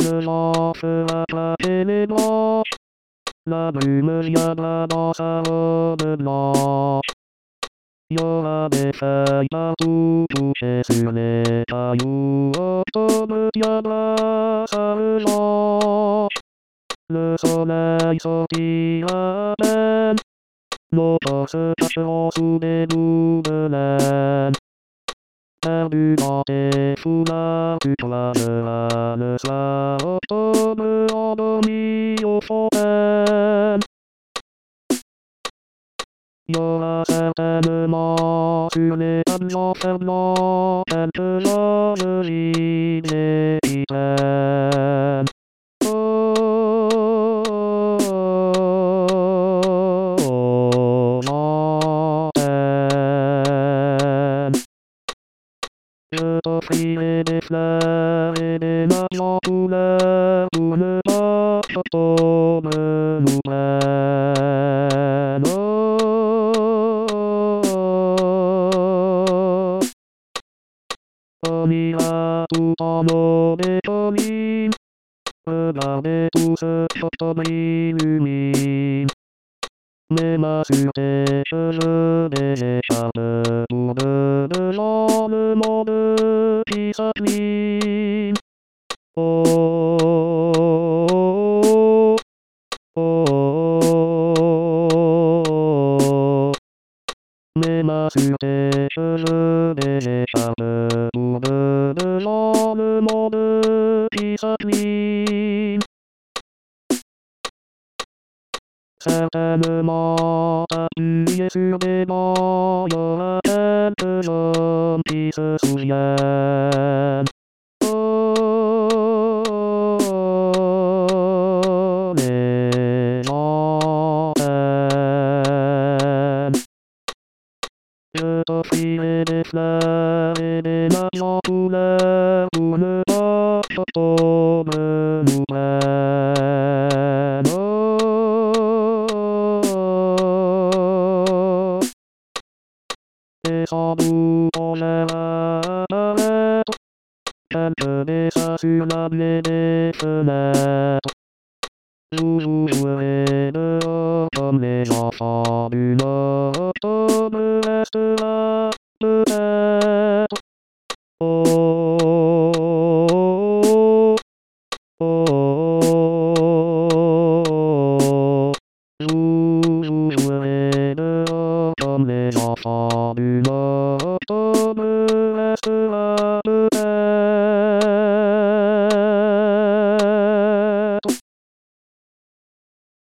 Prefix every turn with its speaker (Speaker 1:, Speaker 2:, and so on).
Speaker 1: le genre fera claquer les branches. La brume viendra dans sa robe blanche. Y aura des feuilles partout couchées sur les cailloux. Octobre tiendra sa revanche. Le soleil sortira à peine. Nos corps se cacheront sous des bouts de laine. Perdu dans tes foulards, tu plageras le soir. Octobre endormi aux fontaines. Y aura certainement sur les tables en fer blanc quelques georges vides et qui traînent. Je t'offrirai des fleurs et des nappes en couleur pour ne pas qu'octobre nous prenne. On ira tout en haut des collines, regardez tout ce qu'octobre illumine. Mes mains sur tes cheveux, des écharpes pour deux gens, le monde qui s'incline. Oh, oh, oh, oh. Mes mains sur tes cheveux, des écharpes pour deux gens, le monde qui s'incline. Certainement appuyé sur des bancs, y'aura quelques hommes qui se souviennent. Oh, les gens t'aiment. Je t'offrirai des fleurs et des nappes en couleur pour ne pas qu'octobre nous prenne. Et sans doute on verra apparaître quelques dessins sur la blé des fenêtres. Nous jouerons dehors comme les enfants du Nord. Octobre restera